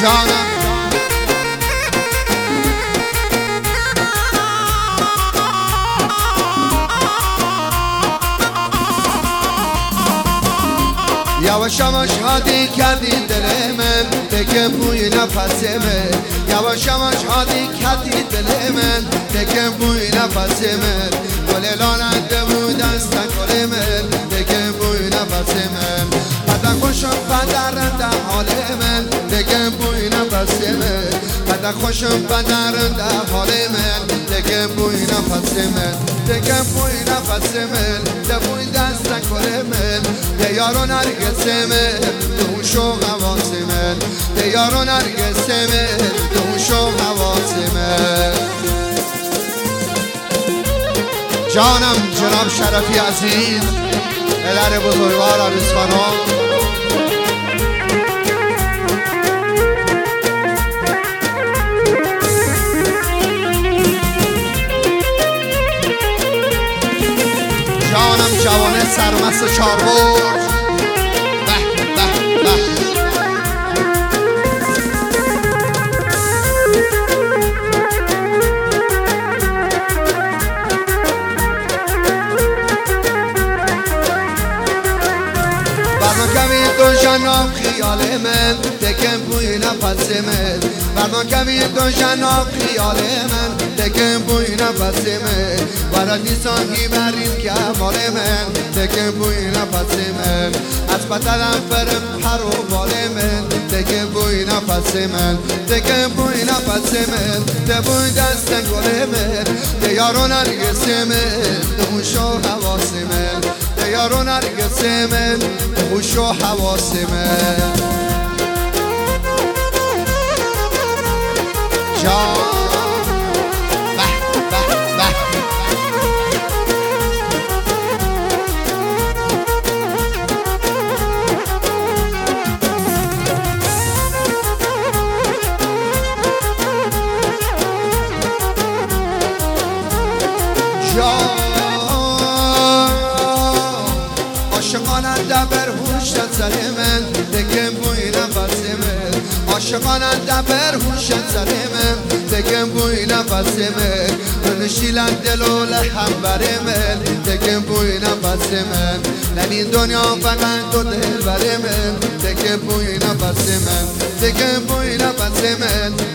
جانم یواش یواش هادی کردی دل من بگم بوی نفس من یواش یواش هادی کردی دل من بگم بوی نفس من گل لانده بود از گل من بگم بوی نفس من بعد خوشم بدرنده حال من بگم بوی نفس من بعد خوشم بدرنده حال من بگم بوی نفس من بگم بوی نفس من بوی دست گل من یارو نرگس من دوش و حواس من یارو نرگس من دوش و حواس من جانم جناب شرفی عزیز پدر بزرگوار عروسخانم جانم جوانه سرمست چاربرج به به به کمی تو جناب خیال من دکم بوی نفس من بردان کمی تو جناب خیال من دکم بوی نفس من برای دیسانی برین کمال من دکم بوی نفس من از بدنم برم پر و بال من دکم بوی نفس من دکم بوی نفس من دبوی دست گل من دیارو نرگس من دوش و حواس من یارو نرگس من خوش و حواس من جان به به به جان عاشقاننده بر هوشت سر من دکم بوی نفس من عاشقاننده بر هوشت سر من دکم بوی نفس من نشیلن دل و لحم بر من دکم بوی نفس من ننی دنیا فقط تو دل بر من دکم بوی نفس من دکم بوی نفس من